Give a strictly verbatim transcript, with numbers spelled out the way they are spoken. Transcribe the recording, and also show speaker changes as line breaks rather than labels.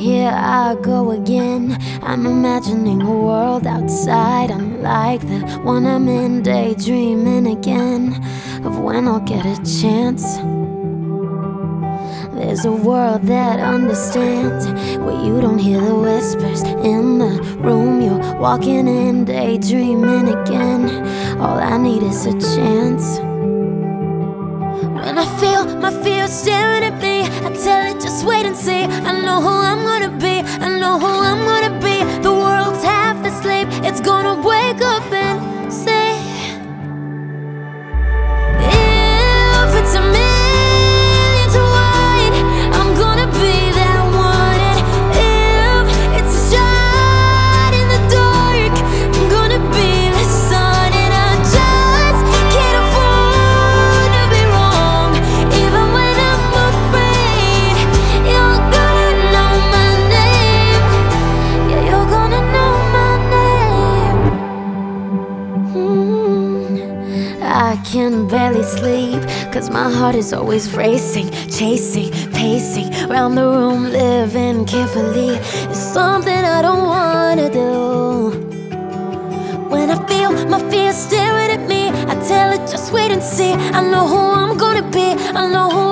Here I go again. I'm imagining a world outside, unlike the one I'm in, daydreaming again of when I'll get a chance. There's a world that understands, where you don't hear the whispers in the room you're walking in, daydreaming again. All I need is a chance. When I feel my fear staring at me, I tell it just wait and see. I know who I'm gonna be, I know who I'm gonna be. The world's half asleep, it's gonna wake up and say, if it's a million to one, I'm gonna be that one. And if it's a shot in the dark, I'm gonna be the sun. And I just can't afford to be wrong, even when I'm afraid. You're gonna know my name. Yeah, you're gonna know my name. mm. I can barely sleep, cause my heart is always racing, chasing, pacing round the room, living carefully. It's something I don't wanna do. When I feel my fear staring at me, I tell it just wait and see. I know who I'm gonna be, I know who